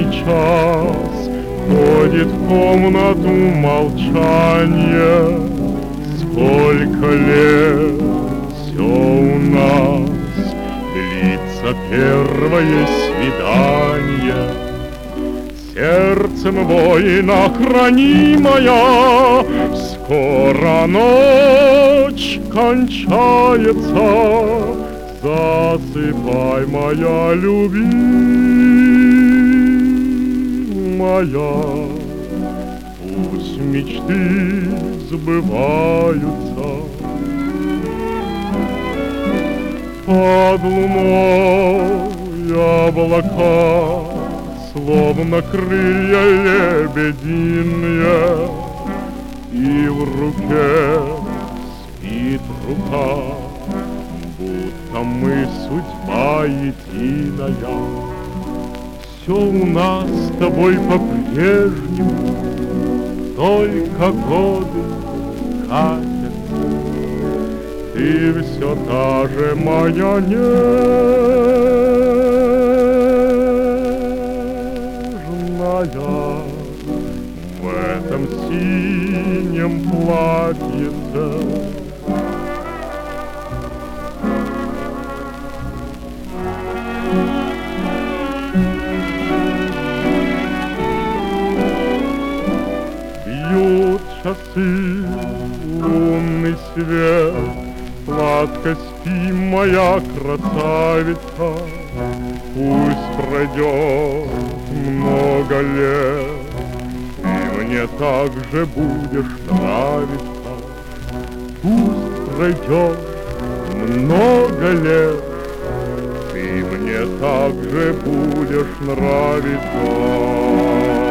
час входит в комнату молчание. Сколько лет все у нас длится первое свидание. Сердцем воина хранимая, скоро ночь кончается. Засыпай, моя любимая, пусть мечты сбываются. Под луной облака, словно крылья лебединые, и в руке спит рука, будто мы судьба единая. Все у нас с тобой по-прежнему, только годы катятся. Ты все та же моя нежная в этом синем платьице. Бьют часы, лунный свет, сладко спи, моя красавица. Пусть пройдет много лет, ты мне так же будешь нравиться. Пусть пройдет много лет, ты мне так же будешь нравиться.